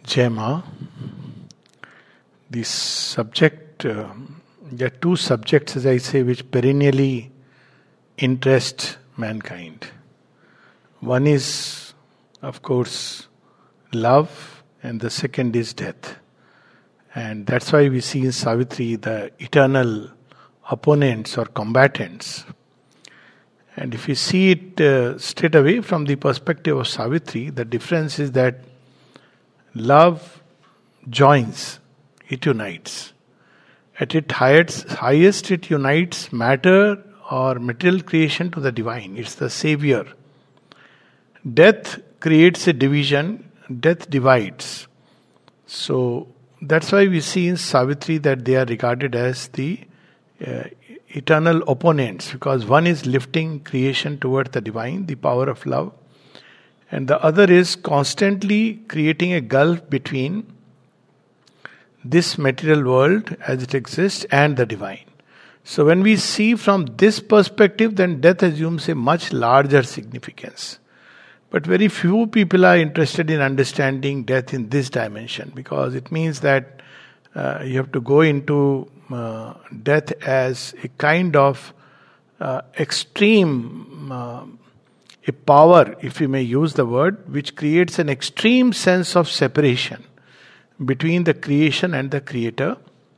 Jema, the subject, there are two subjects, as I say, which perennially interest mankind. One is, of course, love, and the second is death. And that's why we see in Savitri the eternal opponents or combatants. And if you see it straight away from the perspective of Savitri, the difference is that love joins, it unites. At its highest, it unites matter or material creation to the divine. It's the savior. Death creates a division, death divides. So that's why we see in Savitri that they are regarded as the eternal opponents, because one is lifting creation towards the divine, the power of love, and the other is constantly creating a gulf between this material world as it exists and the divine. So when we see from this perspective, then death assumes a much larger significance. But very few people are interested in understanding death in this dimension, because it means that you have to go into death as a kind of extreme a power, if we may use the word, which creates an extreme sense of separation between the creation and the creator.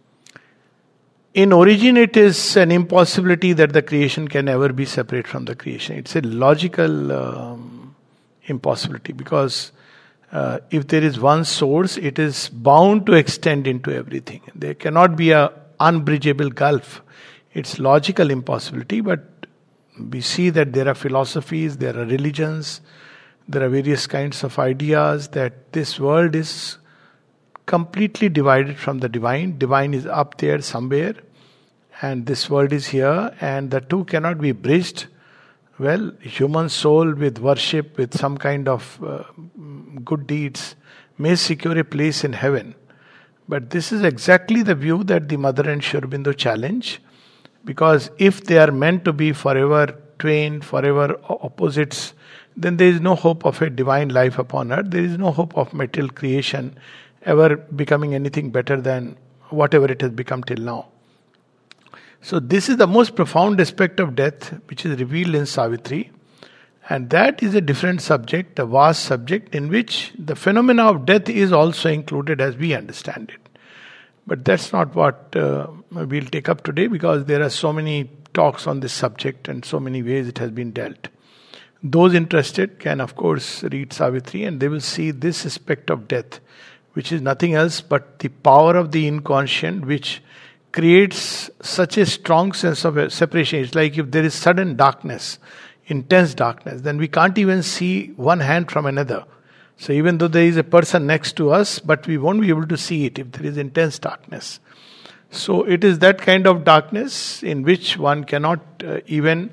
In origin, it is an impossibility that the creation can ever be separate from the creation. It's a logical impossibility, because if there is one source, it is bound to extend into everything. There cannot be an unbridgeable gulf. It's logical impossibility, but we see that there are philosophies, there are religions, there are various kinds of ideas that this world is completely divided from the divine. Divine is up there somewhere, and this world is here, and the two cannot be bridged. Well, human soul with worship, with some kind of good deeds, may secure a place in heaven. But this is exactly the view that the Mother and Sri Aurobindo challenge, because if they are meant to be forever twain, forever opposites, then there is no hope of a divine life upon earth. There is no hope of material creation ever becoming anything better than whatever it has become till now. So this is the most profound aspect of death which is revealed in Savitri, and that is a different subject, a vast subject in which the phenomena of death is also included as we understand it. But that's not what we'll take up today, because there are so many talks on this subject and so many ways it has been dealt. Those interested can of course read Savitri, and they will see this aspect of death, which is nothing else but the power of the inconscient, which creates such a strong sense of separation. It's like if there is sudden darkness, intense darkness, then we can't even see one hand from another. So even though there is a person next to us, but we won't be able to see it if there is intense darkness. So it is that kind of darkness in which one cannot even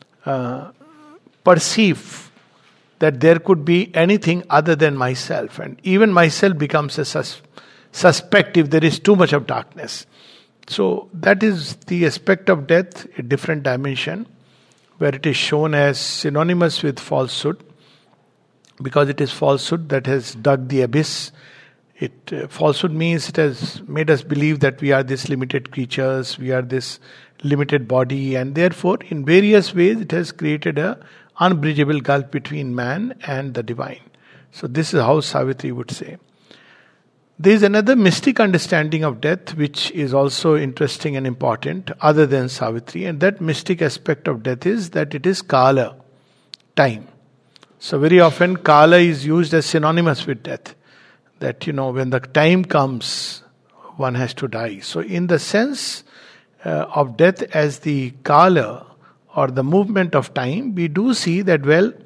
perceive that there could be anything other than myself. And even myself becomes a suspect if there is too much of darkness. So that is the aspect of death, a different dimension, where it is shown as synonymous with falsehood, because it is falsehood that has dug the abyss. Falsehood means it has made us believe that we are this limited creatures, we are this limited body, and therefore in various ways it has created a unbridgeable gulf between man and the divine. So this is how Savitri would say. There is another mystic understanding of death which is also interesting and important other than Savitri, and that mystic aspect of death is that it is Kala, time. So very often Kala is used as synonymous with death. That, when the time comes, one has to die. So in the sense of death as the Kala or the movement of time, we do see that,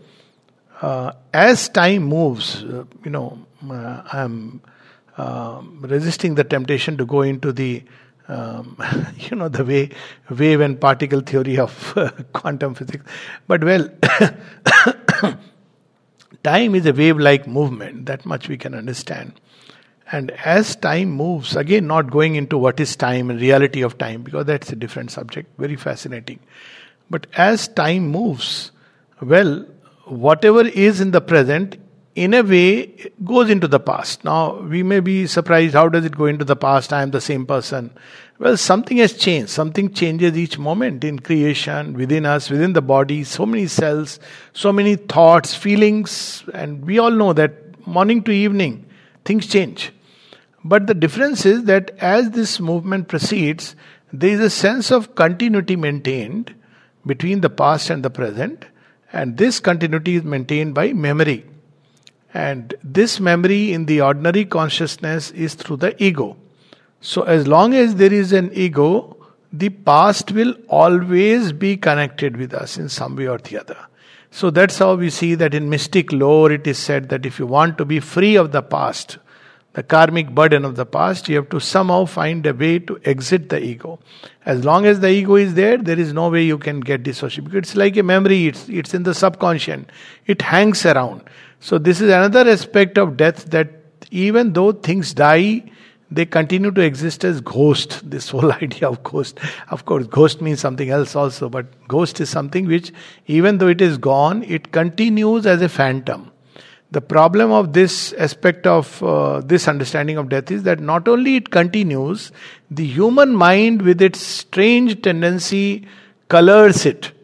as time moves, I'm resisting the temptation to go into the the wave and particle theory of quantum physics. But time is a wave-like movement, that much we can understand. And as time moves, again not going into what is time and reality of time, because that's a different subject, very fascinating. But as time moves, whatever is in the present in a way goes into the past. Now, we may be surprised, how does it go into the past? I am the same person. Well, something has changed. Something changes each moment in creation, within us, within the body, so many cells, so many thoughts, feelings, and we all know that morning to evening, things change. But the difference is that as this movement proceeds, there is a sense of continuity maintained between the past and the present, and this continuity is maintained by memory. And this memory in the ordinary consciousness is through the ego. So as long as there is an ego, the past will always be connected with us in some way or the other. So that's how we see that in mystic lore it is said that if you want to be free of the past, the karmic burden of the past, you have to somehow find a way to exit the ego. As long as the ego is there, there is no way you can get dissociated. Because it's like a memory, it's in the subconscious. It hangs around. So this is another aspect of death, that even though things die, they continue to exist as ghost. This whole idea of ghost. Of course, ghost means something else also, but ghost is something which, even though it is gone, it continues as a phantom. The problem of this aspect of this understanding of death is that not only it continues, the human mind with its strange tendency colors it.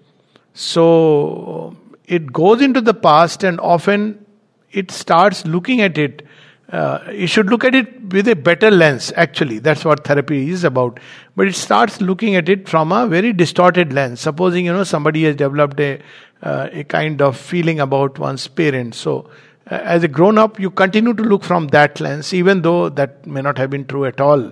So it goes into the past and often it starts looking at it. You should look at it with a better lens, actually. That's what therapy is about. But it starts looking at it from a very distorted lens. Supposing, somebody has developed a kind of feeling about one's parents. So as a grown-up, you continue to look from that lens, even though that may not have been true at all.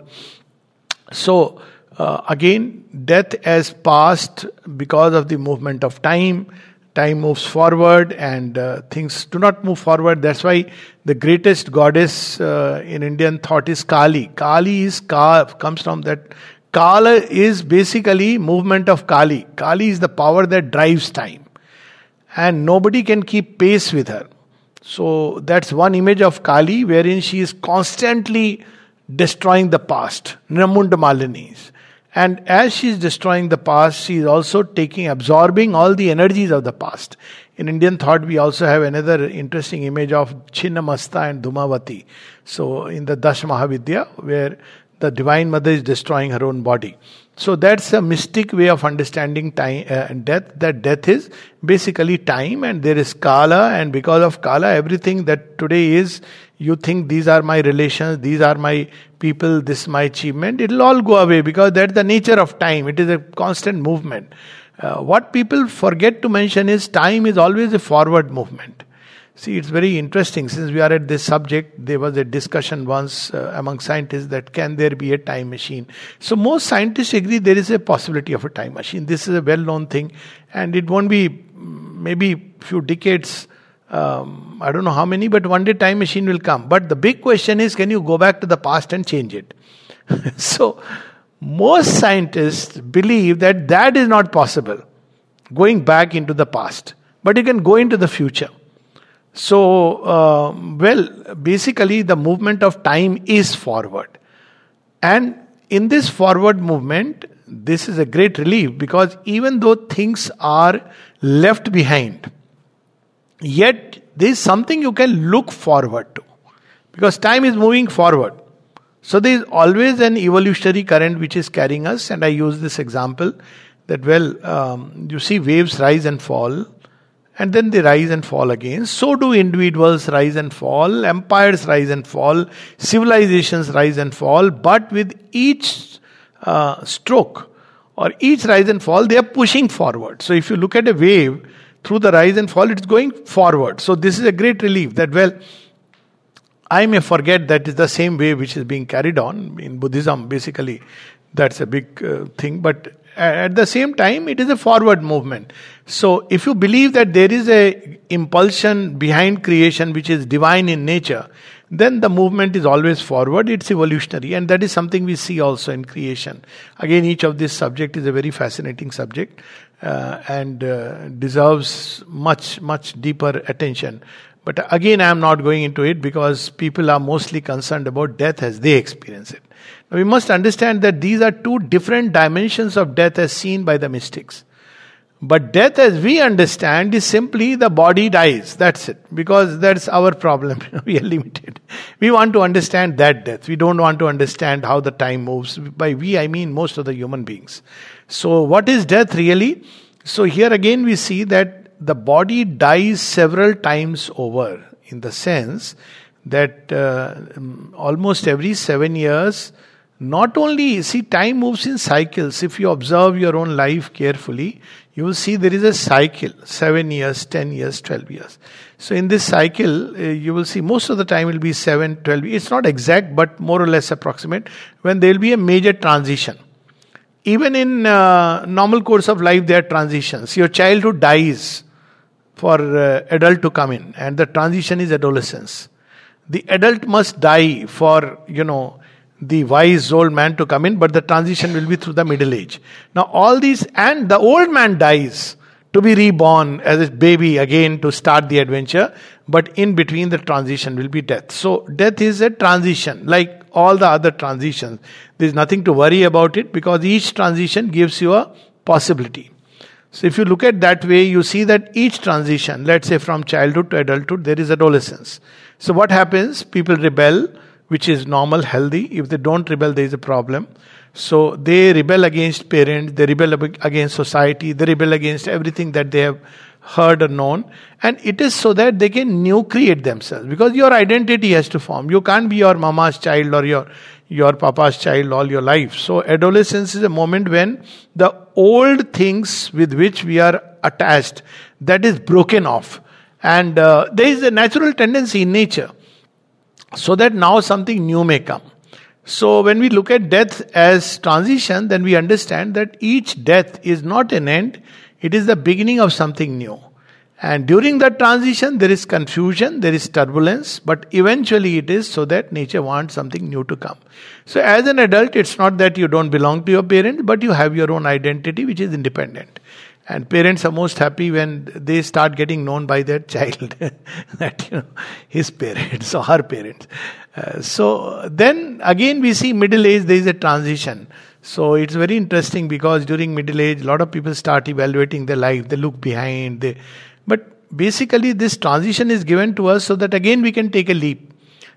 So, again, death as past because of the movement of time. Time moves forward and things do not move forward. That's why the greatest goddess in Indian thought is Kali. Kali comes from that. Kala is basically movement of Kali. Kali is the power that drives time. And nobody can keep pace with her. So that's one image of Kali wherein she is constantly destroying the past. Nirmunda Malinis. And as she is destroying the past, she is also absorbing all the energies of the past. In Indian thought, we also have another interesting image of Chinnamasta and Dhumavati. So in the Dash Mahavidya, where the Divine Mother is destroying her own body. So that's a mystic way of understanding time and death. That death is basically time, and there is Kala, and because of Kala, everything that today is, you think these are my relations, these are my people, this is my achievement, it will all go away because that's the nature of time. It is a constant movement. What people forget to mention is time is always a forward movement. See, it's very interesting. Since we are at this subject, there was a discussion once among scientists that can there be a time machine. So most scientists agree there is a possibility of a time machine. This is a well-known thing, and it won't be maybe few decades, I don't know how many, but one day time machine will come. But the big question is, can you go back to the past and change it? So most scientists believe that that is not possible, going back into the past. But you can go into the future. So, basically the movement of time is forward. And in this forward movement, this is a great relief, because even though things are left behind, yet there is something you can look forward to. Because time is moving forward. So there is always an evolutionary current which is carrying us. And I use this example that, you see waves rise and fall. And then they rise and fall again. So do individuals rise and fall, empires rise and fall, civilizations rise and fall. But with each stroke or each rise and fall, they are pushing forward. So if you look at a wave, through the rise and fall, it's going forward. So this is a great relief that, I may forget that is the same wave which is being carried on in Buddhism. Basically, that's a big thing. But at the same time, it is a forward movement. So if you believe that there is a impulsion behind creation which is divine in nature, then the movement is always forward. It's evolutionary, and that is something we see also in creation. Again, each of this subject is a very fascinating subject and deserves much, much deeper attention. But again, I am not going into it because people are mostly concerned about death as they experience it. Now, we must understand that these are two different dimensions of death as seen by the mystics. But death, as we understand, is simply the body dies. That's it. Because that's our problem. We are limited. We want to understand that death. We don't want to understand how the time moves. By we, I mean most of the human beings. So what is death really? So here again we see that the body dies several times over, in the sense that almost every 7 years, not only, see, time moves in cycles. If you observe your own life carefully, you will see there is a cycle, 7 years, 10 years, 12 years. So in this cycle, you will see most of the time will be 7, 12. It's not exact, but more or less approximate, when there will be a major transition. Even in normal course of life, there are transitions. Your childhood dies for adult to come in, and the transition is adolescence. The adult must die for, the wise old man to come in, but the transition will be through the middle age. Now all these, and the old man dies to be reborn as a baby again to start the adventure, but in between the transition will be death. So death is a transition, like all the other transitions. There is nothing to worry about it, because each transition gives you a possibility. So if you look at that way, you see that each transition, let's say from childhood to adulthood, there is adolescence. So what happens? People rebel, which is normal, healthy. If they don't rebel, there is a problem. So they rebel against parents, they rebel against society, they rebel against everything that they have heard or known. And it is so that they can new create themselves, because your identity has to form. You can't be your mama's child or your papa's child all your life. So adolescence is a moment when the old things with which we are attached, that is broken off. And there is a natural tendency in nature, so that now something new may come. So when we look at death as transition, then we understand that each death is not an end, it is the beginning of something new. And during that transition, there is confusion, there is turbulence, but eventually it is so that nature wants something new to come. So as an adult, it's not that you don't belong to your parents, but you have your own identity which is independent. And parents are most happy when they start getting known by their child that his parents or her parents. So then again we see middle age, there is a transition. So it's very interesting, because during middle age, a lot of people start evaluating their life. They look behind. But basically this transition is given to us so that again we can take a leap.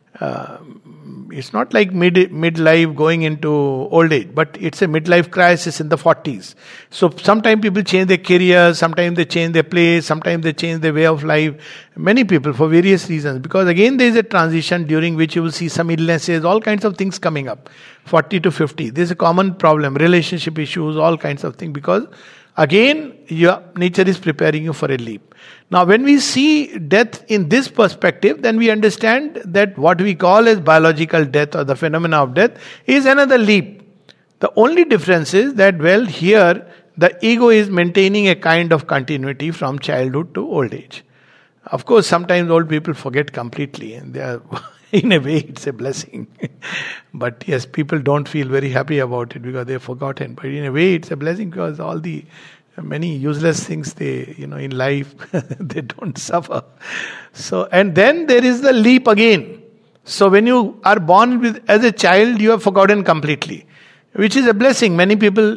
It's not like midlife going into old age, but it's a midlife crisis in the 40s. So sometimes people change their career, sometimes they change their place, sometimes they change their way of life. Many people for various reasons, because again there is a transition during which you will see some illnesses, all kinds of things coming up. 40 to 50, there's a common problem, relationship issues, all kinds of things, because again your nature is preparing you for a leap. Now when we see death in this perspective, then we understand that what we call as biological death or the phenomena of death is another leap. The only difference is that, well, here the ego is maintaining a kind of continuity from childhood to old age. Of course, sometimes old people forget completely, and they are in a way it's a blessing. But yes, people don't feel very happy about it because they've forgotten. But in a way it's a blessing, because all the many useless things they, in life, they don't suffer. So, and then there is the leap again. So when you are born as a child, you have forgotten completely, which is a blessing. Many people,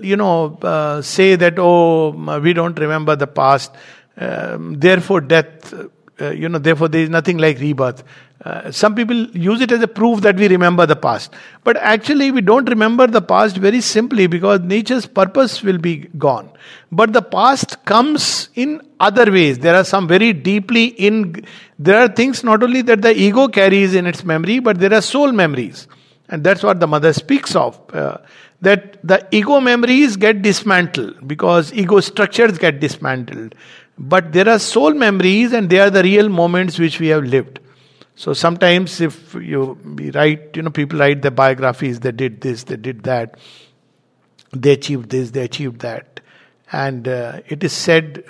say that, we don't remember the past, therefore death, therefore there is nothing like rebirth. Some people use it as a proof that we remember the past. But actually we don't remember the past very simply because nature's purpose will be gone. But the past comes in other ways. There are some very there are things not only that the ego carries in its memory, but there are soul memories. And that's what the mother speaks of. That the ego memories get dismantled because ego structures get dismantled. But there are soul memories, and they are the real moments which we have lived. So sometimes if we write, people write their biographies, they did this, they did that, they achieved this, they achieved that. And it is said,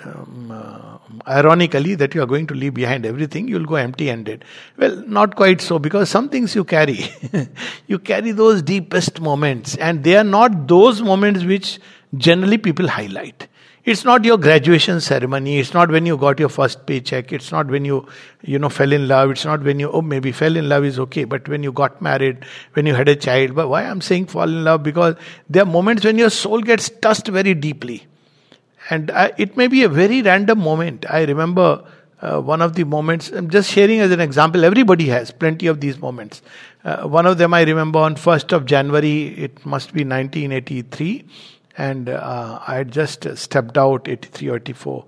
ironically, that you are going to leave behind everything, you will go empty-handed. Well, not quite so, because some things you carry. You carry those deepest moments, and they are not those moments which generally people highlight. It's not your graduation ceremony. It's not when you got your first paycheck. It's not when you fell in love. It's not when maybe fell in love is okay. But when you got married, when you had a child. But why I'm saying fall in love? Because there are moments when your soul gets touched very deeply. And it may be a very random moment. I remember one of the moments, I'm just sharing as an example, everybody has plenty of these moments. One of them I remember on 1st of January, it must be 1983, and I had just stepped out, 83 or 84,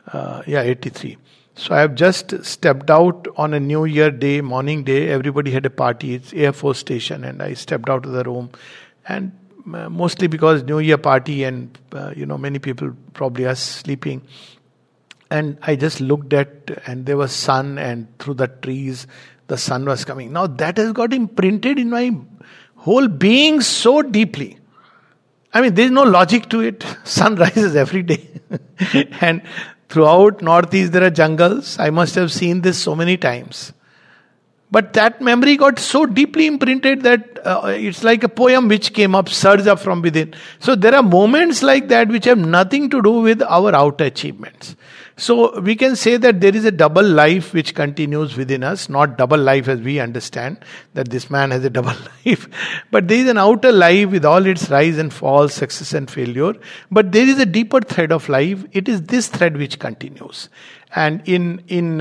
83. So I have just stepped out on a New Year day, morning day, everybody had a party, it's Air Force Station, and I stepped out of the room, and mostly because New Year party and many people probably are sleeping. And I just looked at, and there was sun, and through the trees, the sun was coming. Now that has got imprinted in my whole being so deeply. I mean, there is no logic to it. Sun rises every day. And throughout Northeast there are jungles. I must have seen this so many times. But that memory got so deeply imprinted that it's like a poem which came up, surged up from within. So there are moments like that which have nothing to do with our outer achievements. So we can say that there is a double life which continues within us, not double life as we understand, that this man has a double life. But there is an outer life with all its rise and fall, success and failure. But there is a deeper thread of life. It is this thread which continues. And in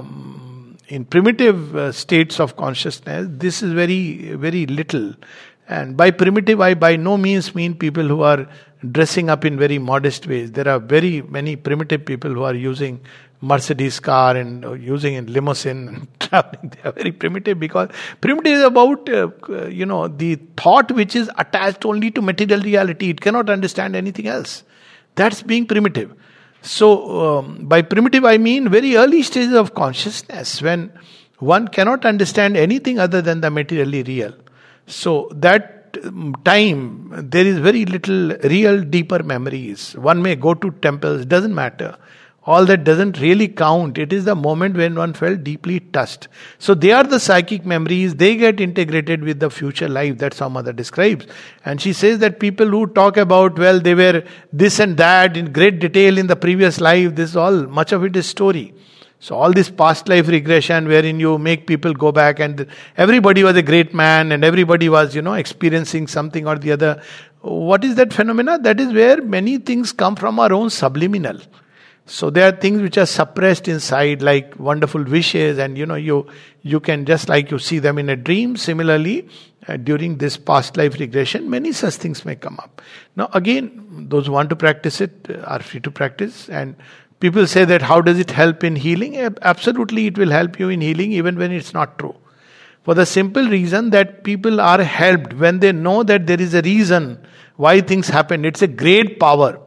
primitive states of consciousness, this is very, very little. And by primitive, I by no means mean people who are dressing up in very modest ways. There are very many primitive people who are using Mercedes car and using a limousine and traveling. They are very primitive, because primitive is about, the thought which is attached only to material reality. It cannot understand anything else. That's being primitive. So, by primitive I mean very early stages of consciousness, when one cannot understand anything other than the materially real. So, that time, there is very little real deeper memories. One may go to temples, doesn't matter. All that doesn't really count. It is the moment when one felt deeply touched. So they are the psychic memories. They get integrated with the future life. That's how Mother describes. And she says that people who talk about, well, they were this and that in great detail in the previous life, this all, much of it is story. So all this past life regression wherein you make people go back and everybody was a great man and everybody was, experiencing something or the other. What is that phenomena? That is where many things come from our own subliminal. So there are things which are suppressed inside, like wonderful wishes, and you can, just like you see them in a dream, similarly during this past life regression, many such things may come up. Now again, those who want to practice it are free to practice. And people say that how does it help in healing? Absolutely, it will help you in healing even when it's not true. For the simple reason that people are helped when they know that there is a reason why things happen. It's a great power.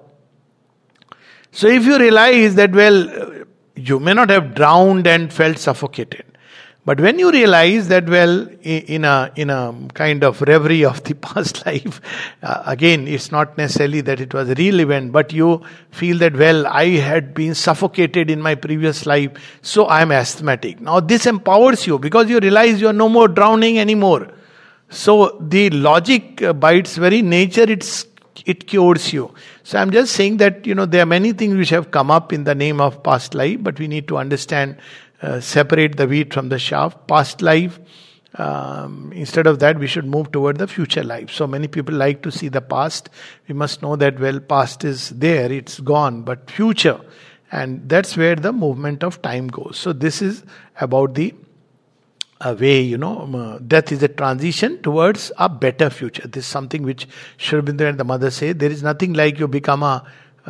So if you realize that, well, you may not have drowned and felt suffocated, but when you realize that, well, in a kind of reverie of the past life, again, it's not necessarily that it was a real event, but you feel that, well, I had been suffocated in my previous life, so I am asthmatic. Now this empowers you because you realize you are no more drowning anymore. So the logic, by its very nature, it cures you. So I'm just saying that, there are many things which have come up in the name of past life, but we need to understand, separate the wheat from the chaff. Past life, instead of that, we should move toward the future life. So many people like to see the past. We must know that, well, past is there, it's gone, but future. And that's where the movement of time goes. So this is about the way, death is a transition towards a better future. This is something which Sri Aurobindo and the Mother say. There is nothing like you become a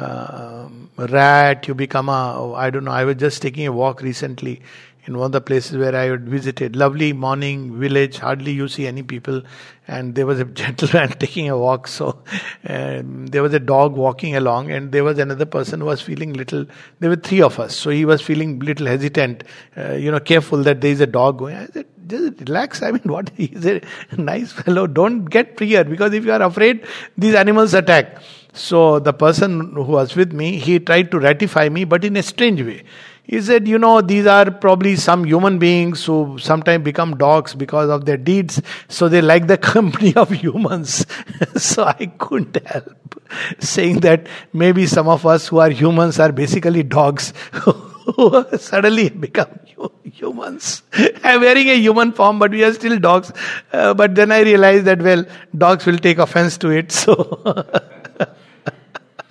rat, you become I was just taking a walk recently in one of the places where I had visited. Lovely morning village, hardly you see any people. And there was a gentleman taking a walk. So there was a dog walking along, and there was another person who was feeling little, there were three of us. So he was feeling little hesitant, careful that there is a dog going. I said, just relax. I mean, what? He's a nice fellow. Don't get fear, because if you are afraid, these animals attack. So the person who was with me, he tried to ratify me, but in a strange way. He said, these are probably some human beings who sometimes become dogs because of their deeds. So they like the company of humans. So I couldn't help saying that maybe some of us who are humans are basically dogs who suddenly become humans. I'm wearing a human form, but we are still dogs. But then I realized that, well, dogs will take offense to it. So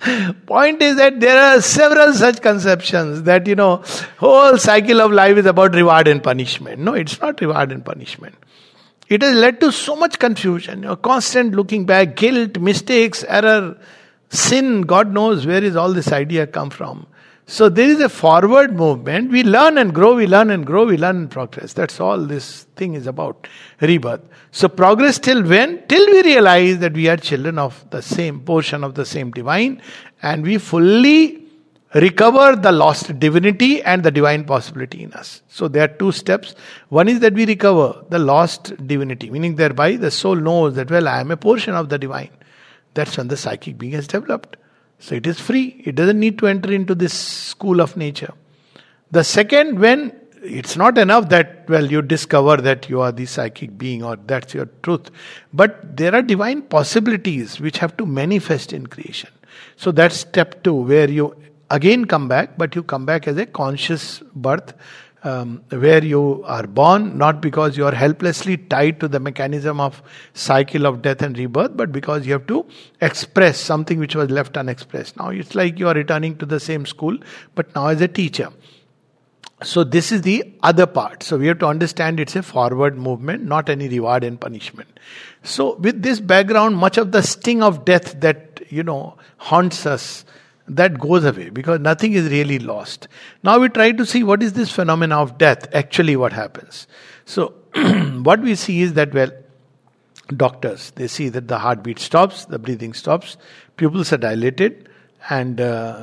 Point is that there are several such conceptions that, whole cycle of life is about reward and punishment. No, it's not reward and punishment. It has led to so much confusion, constant looking back, guilt, mistakes, error, sin. God knows where is all this idea come from. So there is a forward movement. We learn and grow, we learn and grow, we learn and progress. That's all this thing is about. Rebirth. So progress till when? Till we realize that we are children of the same portion of the same divine, and we fully recover the lost divinity and the divine possibility in us. So there are two steps. One is that we recover the lost divinity, meaning thereby the soul knows that, well, I am a portion of the divine. That's when the psychic being has developed. So it is free. It doesn't need to enter into this school of nature. The second, when it's not enough that, well, you discover that you are the psychic being or that's your truth. But there are divine possibilities which have to manifest in creation. So that's step 2, where you again come back, but you come back as a conscious birth, where you are born not because you are helplessly tied to the mechanism of cycle of death and rebirth, but because you have to express something which was left unexpressed. Now it's like you are returning to the same school, but now as a teacher. So this is the other part. So we have to understand it's a forward movement, not any reward and punishment. So with this background, much of the sting of death that, haunts us, that goes away because nothing is really lost. Now we try to see what is this phenomena of death, actually what happens. So what we see is that, well, doctors, they see that the heartbeat stops, the breathing stops, pupils are dilated and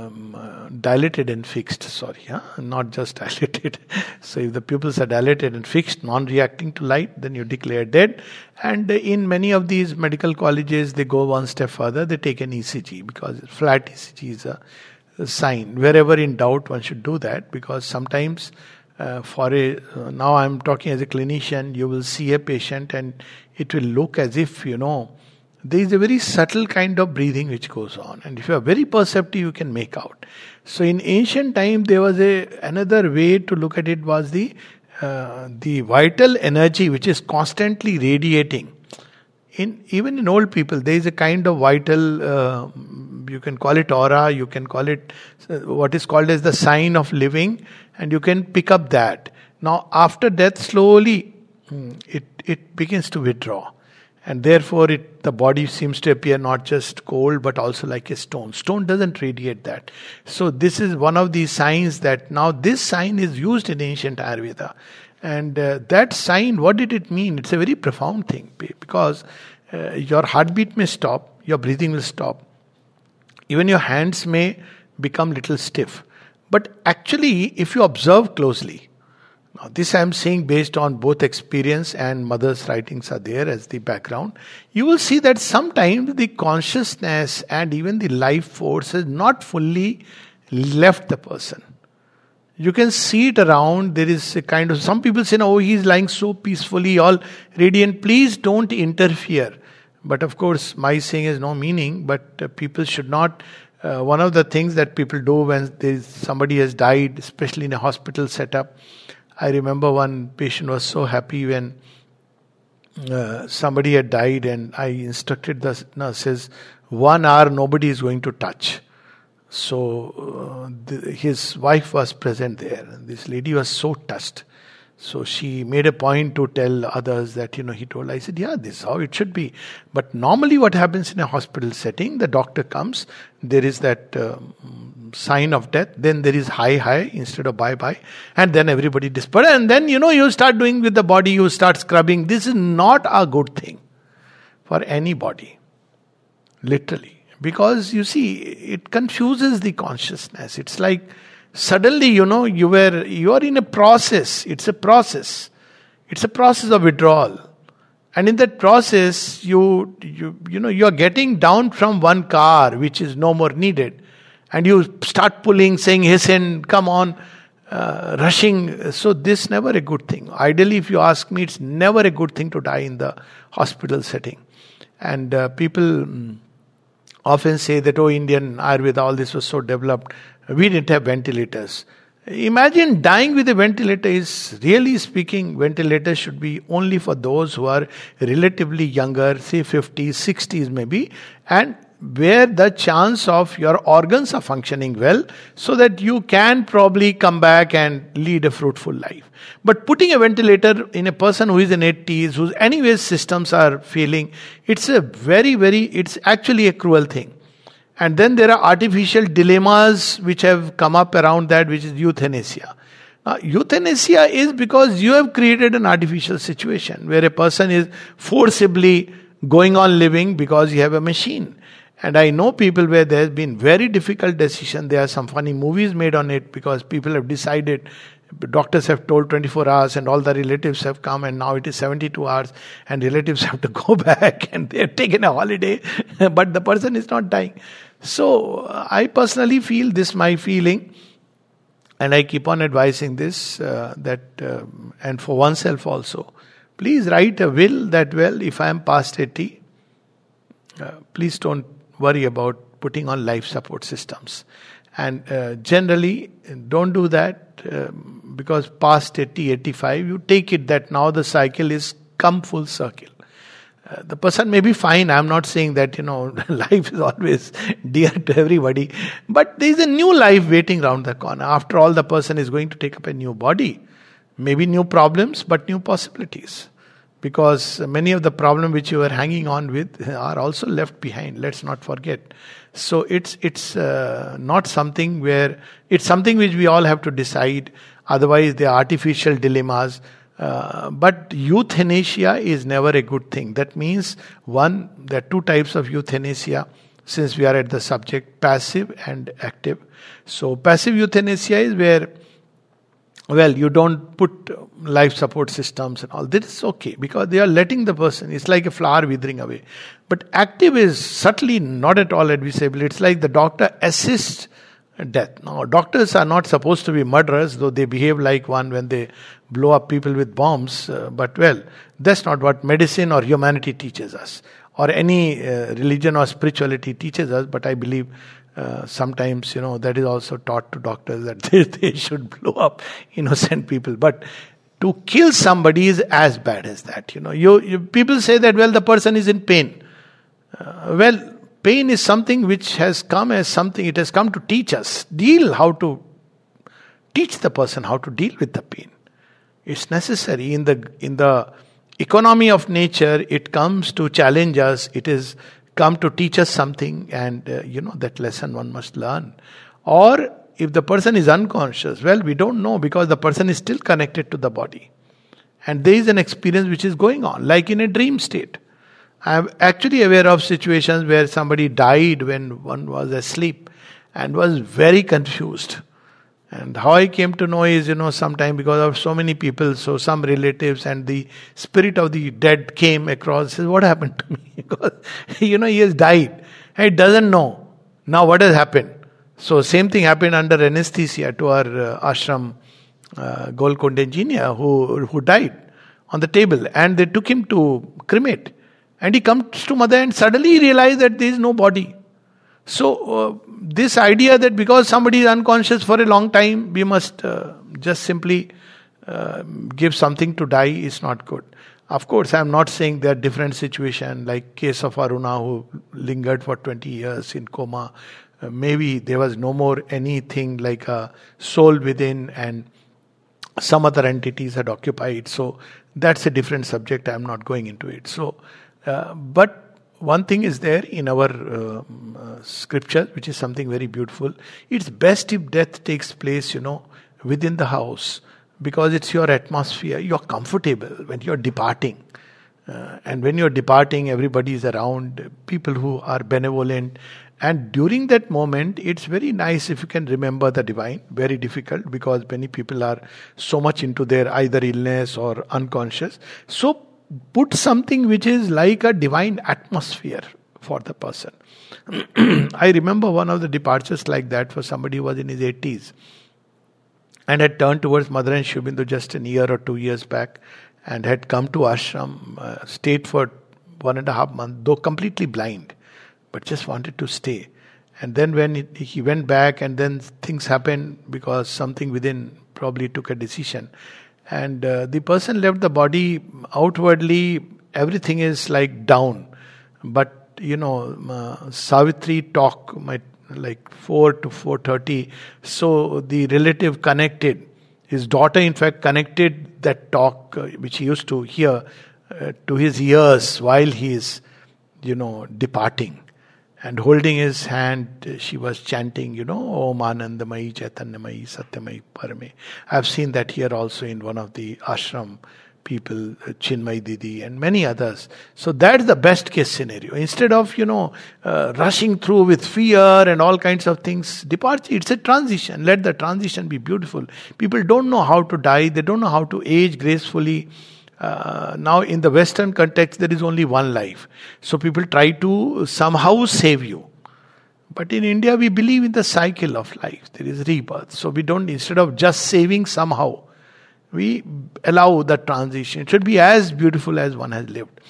fixed, not just dilated. So if the pupils are dilated and fixed, non-reacting to light, then you declare dead. And in many of these medical colleges, they go one step further, they take an ECG, because flat ECG is a sign. Wherever in doubt, one should do that, because sometimes now I'm talking as a clinician, you will see a patient and it will look as if, there is a very subtle kind of breathing which goes on. And if you are very perceptive, you can make out. So in ancient time, there was another way to look at it, was the vital energy which is constantly radiating. Even in old people, there is a kind of vital, you can call it aura, you can call it what is called as the sign of living, and you can pick up that. Now after death, slowly it begins to withdraw. And therefore the body seems to appear not just cold but also like a stone. Stone doesn't radiate that. So this is one of these signs that now this sign is used in ancient Ayurveda. And that sign, what did it mean? It's a very profound thing, because your heartbeat may stop, your breathing will stop. Even your hands may become little stiff. But actually, if you observe closely, now this I am saying based on both experience and mother's writings are there as the background, you will see that sometimes the consciousness and even the life force has not fully left the person. You can see it around. There is a kind of, some people say, oh, he's lying so peacefully, all radiant. Please don't interfere. But of course, my saying has no meaning, but people should not. One of the things that people do when somebody has died, especially in a hospital setup, I remember one patient was so happy when somebody had died, and I instructed the nurses, 1 hour nobody is going to touch. So his wife was present there. This lady was so touched. So she made a point to tell others that, he told. I said, yeah, this is how it should be. But normally what happens in a hospital setting, the doctor comes, there is that sign of death, then there is hi instead of bye, and then everybody disperses. And then, you start doing with the body, you start scrubbing. This is not a good thing for anybody, literally. Because, you see, it confuses the consciousness. It's like, suddenly, you are in a process. It's a process. It's a process of withdrawal. And in that process, you are getting down from one car, which is no more needed. And you start pulling, saying, hasten, come on, rushing. So this never a good thing. Ideally, if you ask me, it's never a good thing to die in the hospital setting. And people often say that, Indian Ayurveda, all this was so developed. We didn't have ventilators. Imagine dying with a ventilator. Is really speaking, ventilators should be only for those who are relatively younger, say 50s, 60s maybe, and where the chance of your organs are functioning well, so that you can probably come back and lead a fruitful life. But putting a ventilator in a person who is in 80s, whose anyways systems are failing, it's it's actually a cruel thing. And then there are artificial dilemmas which have come up around that, which is euthanasia. Euthanasia is because you have created an artificial situation where a person is forcibly going on living because you have a machine. And I know people where there has been very difficult decision. There are some funny movies made on it because people have decided, doctors have told 24 hours and all the relatives have come, and now it is 72 hours and relatives have to go back and they have taken a holiday, but the person is not dying. So I personally feel this, my feeling, and I keep on advising this, and for oneself also, please write a will that, well, if I am past 80, please don't worry about putting on life support systems. And generally, don't do that because past 80, 85, you take it that now the cycle is come full circle. The person may be fine. I'm not saying that, life is always dear to everybody. But there is a new life waiting around the corner. After all, the person is going to take up a new body. Maybe new problems, but new possibilities. Because many of the problems which you are hanging on with are also left behind. Let's not forget. So it's not something where, it's something which we all have to decide. Otherwise, there are artificial dilemmas. But euthanasia is never a good thing. That means, one, there are two types of euthanasia, since we are at the subject, passive and active. So passive euthanasia is where, well, you don't put life support systems and all. This is okay because they are letting the person, it's like a flower withering away. But active is subtly not at all advisable. It's like the doctor assists death. Now, doctors are not supposed to be murderers, though they behave like one when they blow up people with bombs. But well, that's not what medicine or humanity teaches us, or any religion or spirituality teaches us. But I believe sometimes, that is also taught to doctors, that they should blow up innocent people. But to kill somebody is as bad as that. People say that, well, the person is in pain. Well, pain is something which has come as something, it has come to teach us, teach the person how to deal with the pain. It's necessary. In the economy of nature, it comes to challenge us, it is come to teach us something, and that lesson one must learn. Or if the person is unconscious, well, we don't know because the person is still connected to the body. And there is an experience which is going on, like in a dream state. I am actually aware of situations where somebody died when one was asleep and was very confused. And how I came to know is, sometime because of so many people, so some relatives and the spirit of the dead came across, says, what happened to me? Because, he has died. And he doesn't know. Now what has happened? So same thing happened under anesthesia to our ashram, Golconda engineer, who died on the table. And they took him to cremate. And he comes to mother and suddenly he realized that there is no body. So this idea that because somebody is unconscious for a long time, we must just simply give something to die is not good. Of course, I am not saying there are different situations, like case of Aruna who lingered for 20 years in coma. Maybe there was no more anything like a soul within and some other entities had occupied. So that's a different subject. I am not going into it. So, but one thing is there in our scripture, which is something very beautiful. It's best if death takes place, within the house, because it's your atmosphere. You're comfortable when you're departing. And when you're departing, everybody is around, people who are benevolent. And during that moment, it's very nice if you can remember the divine. Very difficult because many people are so much into their either illness or unconscious. So put something which is like a divine atmosphere for the person. I remember one of the departures like that for somebody who was in his 80s and had turned towards Mother and Sri Aurobindo just a year or 2 years back and had come to ashram, stayed for 1.5 months, though completely blind, but just wanted to stay. And then when he went back and then things happened because something within probably took a decision. And the person left the body outwardly, everything is like down. But Savitri talk, like 4 to 4:30. So the relative connected, his daughter in fact connected that talk which he used to hear to his ears while he is, departing. And holding his hand, she was chanting, Om Anandamayi Chaitanyamayi Satyamayi Parame. I've seen that here also in one of the ashram people, Chinmay Didi and many others. So that's the best case scenario. Instead of, rushing through with fear and all kinds of things, departure, it's a transition. Let the transition be beautiful. People don't know how to die. They don't know how to age gracefully. Now in the Western context, there is only one life. So people try to somehow save you. But in India, we believe in the cycle of life. There is rebirth. So we don't, instead of just saving somehow, we allow the transition. It should be as beautiful as one has lived.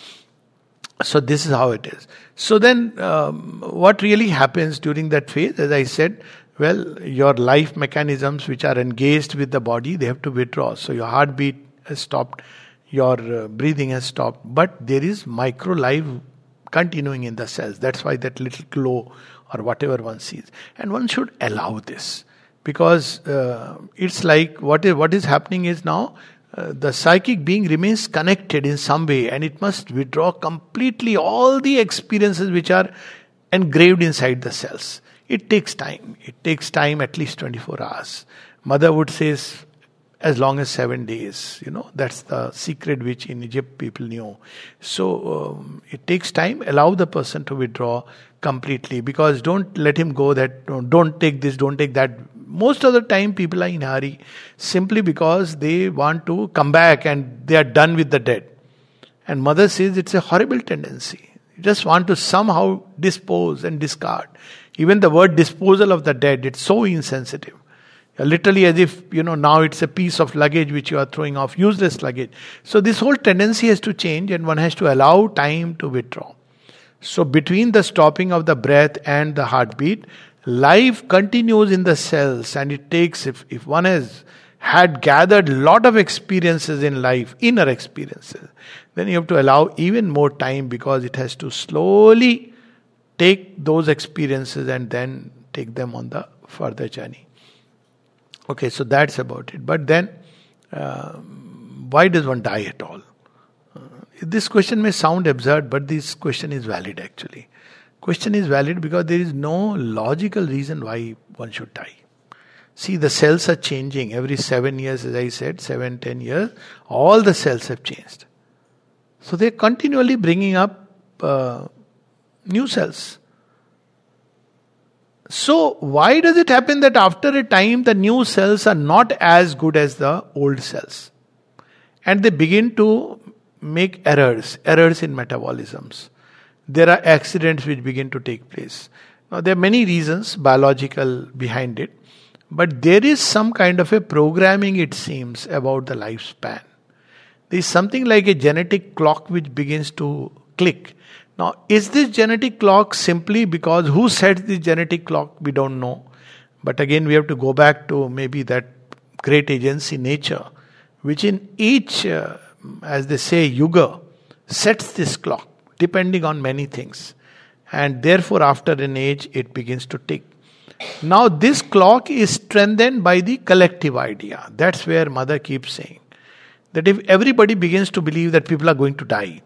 So this is how it is. So then what really happens during that phase, as I said, well, your life mechanisms which are engaged with the body, they have to withdraw. So your heartbeat has stopped. Your breathing has stopped, but there is micro life continuing in the cells. That's why that little glow or whatever one sees. And one should allow this, because it's like what is happening is now the psychic being remains connected in some way, and it must withdraw completely all the experiences which are engraved inside the cells. It takes time. It takes time, at least 24 hours. Mother would say as long as 7 days, that's the secret which in Egypt people knew. So it takes time. Allow the person to withdraw completely, because don't let him go that don't take this, don't take that. Most of the time people are in a hurry simply because they want to come back and they are done with the dead. And mother says it's a horrible tendency. You just want to somehow dispose and discard. Even the word disposal of the dead, it's so insensitive. Literally as if, now it's a piece of luggage which you are throwing off, useless luggage. So this whole tendency has to change, and one has to allow time to withdraw. So between the stopping of the breath and the heartbeat, life continues in the cells, and it takes, if one has had gathered a lot of experiences in life, inner experiences, then you have to allow even more time, because it has to slowly take those experiences and then take them on the further journey. Okay, so that's about it. But then, why does one die at all? This question may sound absurd, but this question is valid actually. Question is valid because there is no logical reason why one should die. See, the cells are changing every 7 years, as I said, 7-10 years. All the cells have changed. So they're continually bringing up new cells. So why does it happen that after a time the new cells are not as good as the old cells? And they begin to make errors in metabolisms. There are accidents which begin to take place. Now there are many reasons biological behind it, but there is some kind of a programming, it seems, about the lifespan. There is something like a genetic clock which begins to click. Now, is this genetic clock simply because who sets this genetic clock? We don't know. But again, we have to go back to maybe that great agency, nature, which in each, as they say, yuga, sets this clock, depending on many things. And therefore, after an age, it begins to tick. Now, this clock is strengthened by the collective idea. That's where Mother keeps saying that if everybody begins to believe that people are going to die,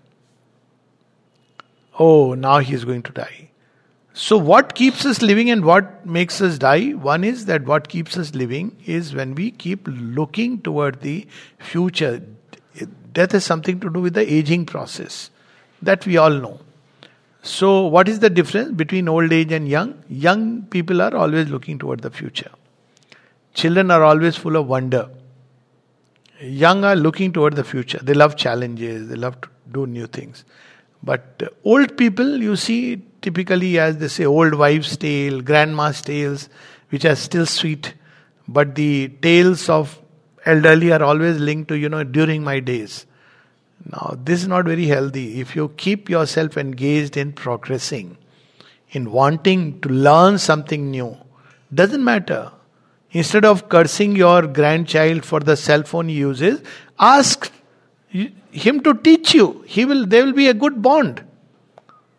oh, now he is going to die. So what keeps us living and what makes us die? One is that what keeps us living is when we keep looking toward the future. Death has something to do with the aging process. That we all know. So what is the difference between old age and young? Young people are always looking toward the future. Children are always full of wonder. Young are looking toward the future. They love challenges. They love to do new things. But old people, you see, typically, as they say, old wives' tale, grandma's tales, which are still sweet. But the tales of elderly are always linked to, during my days. Now, this is not very healthy. If you keep yourself engaged in progressing, in wanting to learn something new, doesn't matter. Instead of cursing your grandchild for the cell phone he uses, ask him to teach you. There will be a good bond.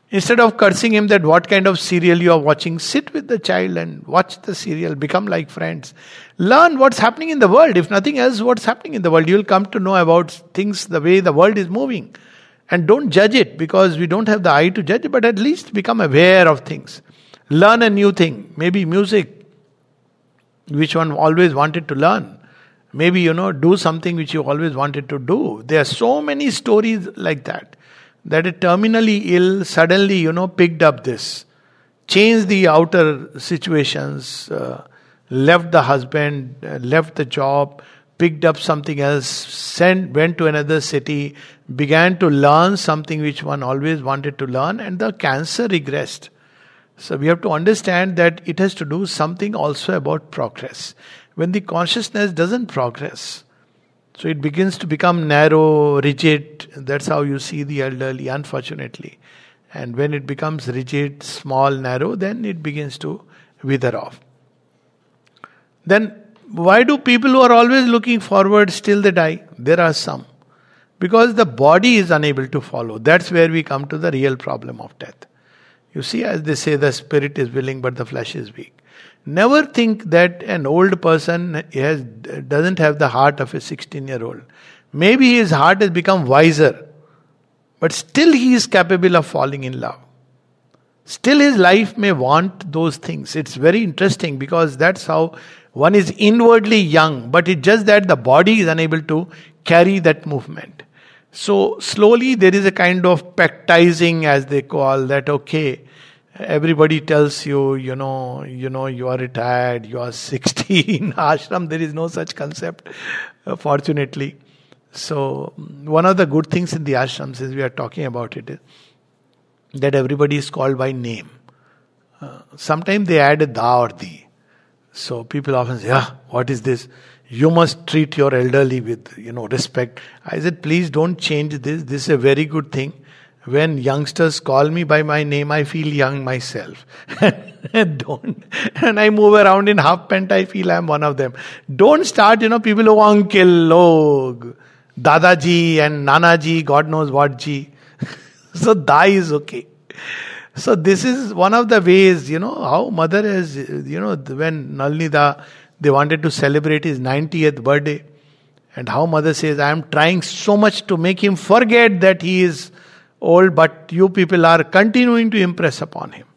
Instead of cursing him that what kind of serial you are watching, sit with the child and watch the serial, become like friends. Learn what's happening in the world. If nothing else, what's happening in the world. You'll come to know about things, the way the world is moving. And don't judge it, because we don't have the eye to judge it, but at least become aware of things. Learn a new thing. Maybe music, which one always wanted to learn. Maybe, do something which you always wanted to do. There are so many stories like that. That a terminally ill suddenly, picked up this. Changed the outer situations. Left the husband, left the job, picked up something else, went to another city, began to learn something which one always wanted to learn, and the cancer regressed. So we have to understand that it has to do something also about progress. When the consciousness doesn't progress, so it begins to become narrow, rigid. That's how you see the elderly, unfortunately. And when it becomes rigid, small, narrow, then it begins to wither off. Then why do people who are always looking forward still they die? There are some. Because the body is unable to follow. That's where we come to the real problem of death. You see, as they say, the spirit is willing but the flesh is weak. Never think that an old person doesn't have the heart of a 16-year-old. Maybe his heart has become wiser, but still he is capable of falling in love. Still his life may want those things. It's very interesting, because that's how one is inwardly young, but it's just that the body is unable to carry that movement. So slowly there is a kind of pactizing, as they call that. Okay, everybody tells you, you are retired, you are 60. In ashram, there is no such concept, fortunately. So, one of the good things in the ashram, since we are talking about it, is that everybody is called by name. Sometimes they add a da or di. So, people often say, what is this? You must treat your elderly with, respect. I said, please don't change this. This is a very good thing. When youngsters call me by my name, I feel young myself. Don't. And I move around in half pant, I feel I'm one of them. Don't start, people who uncle, Dadaji and Nanaji, God knows what ji. So da is okay. So this is one of the ways, how mother has, when Nalnida, they wanted to celebrate his 90th birthday. And how mother says, I am trying so much to make him forget that he is old, but you people are continuing to impress upon him.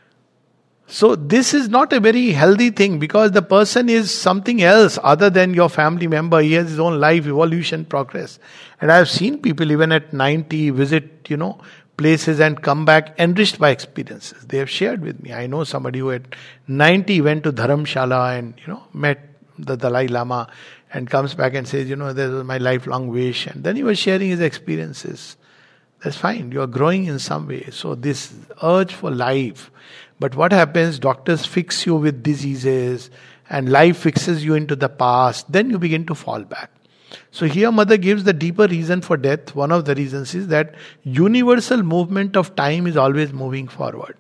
So this is not a very healthy thing, because the person is something else other than your family member. He has his own life, evolution, progress. And I have seen people even at 90 visit, places and come back enriched by experiences. They have shared with me. I know somebody who at 90 went to Dharamshala and, met the Dalai Lama and comes back and says, this was my lifelong wish. And then he was sharing his experiences. That's fine. You are growing in some way. So this urge for life. But what happens? Doctors fix you with diseases and life fixes you into the past. Then you begin to fall back. So here mother gives the deeper reason for death. One of the reasons is that universal movement of time is always moving forward.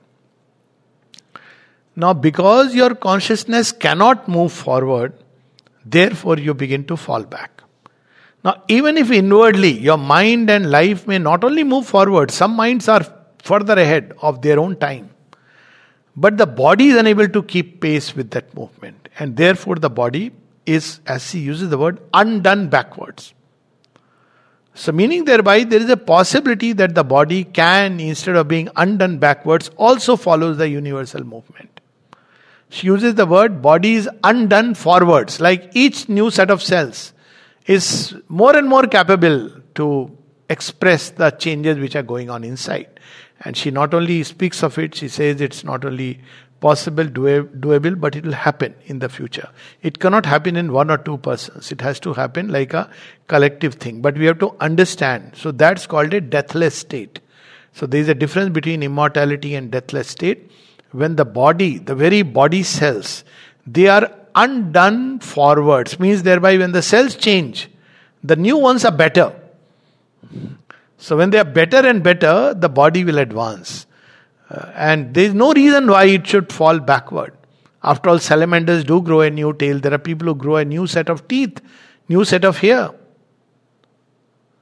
Now because your consciousness cannot move forward, therefore you begin to fall back. Now even if inwardly your mind and life may not only move forward, some minds are further ahead of their own time. But the body is unable to keep pace with that movement. And therefore the body is, as she uses the word, undone backwards. So meaning thereby there is a possibility that the body can, instead of being undone backwards, also follows the universal movement. She uses the word body is undone forwards. Like each new set of cells is more and more capable to express the changes which are going on inside. And she not only speaks of it, she says it's not only possible, doable, but it will happen in the future. It cannot happen in one or two persons. It has to happen like a collective thing. But we have to understand. So that's called a deathless state. So there is a difference between immortality and deathless state. When the body, the very body cells, they are undone forwards. Means thereby when the cells change, the new ones are better. So when they are better and better, the body will advance. And there is no reason why it should fall backward. After all, salamanders do grow a new tail. There are people who grow a new set of teeth, new set of hair.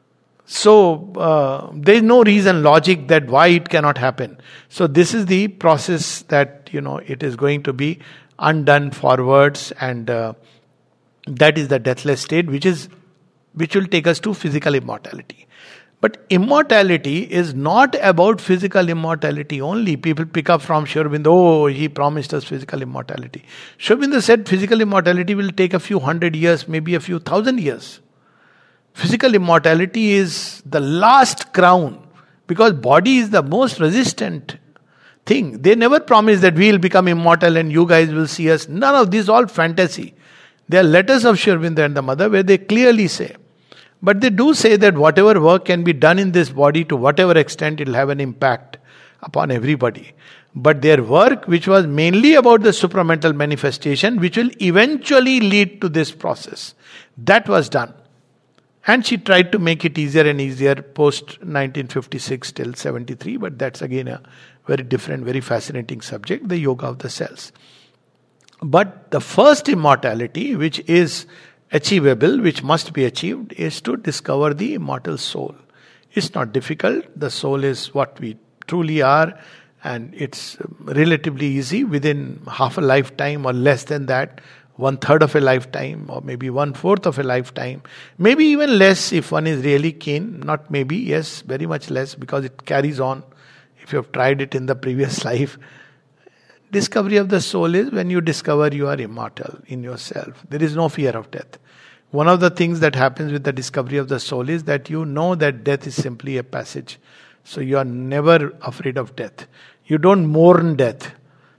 So there is no reason, logic, that why it cannot happen. So this is the process that, it is going to be undone forwards, and that is the deathless state, which will take us to physical immortality. But immortality is not about physical immortality only. People pick up from Sri Aurobindo, oh, he promised us physical immortality. Sri Aurobindo said physical immortality will take a few hundred years, maybe a few thousand years. Physical immortality is the last crown, because body is the most resistant thing. They never promise that we will become immortal and you guys will see us. None of this, all fantasy. There are letters of Sri Aurobindo and the mother where they clearly say. But they do say that whatever work can be done in this body, to whatever extent it will have an impact upon everybody. But their work, which was mainly about the supramental manifestation, which will eventually lead to this process, that was done. And she tried to make it easier and easier post 1956 till 73, but that's again a very different, very fascinating subject, the yoga of the cells. But the first immortality, which is achievable, which must be achieved, is to discover the immortal soul. It's not difficult. The soul is what we truly are, and it's relatively easy. Within half a lifetime or less than that, 1/3 of a lifetime, or maybe 1/4 of a lifetime, maybe even less if one is really keen. Not maybe, yes, very much less, because it carries on. If you have tried it in the previous life, discovery of the soul is when you discover you are immortal in yourself. There is no fear of death. One of the things that happens with the discovery of the soul is that you know that death is simply a passage. So you are never afraid of death. You don't mourn death.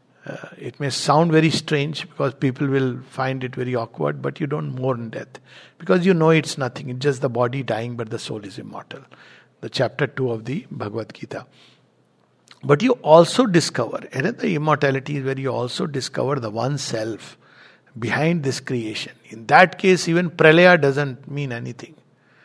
It may sound very strange because people will find it very awkward, but you don't mourn death because you know it's nothing. It's just the body dying, but the soul is immortal. The chapter 2 of the Bhagavad Gita. But you also discover, and the immortality is where you also discover the one self behind this creation. In that case, even pralaya doesn't mean anything.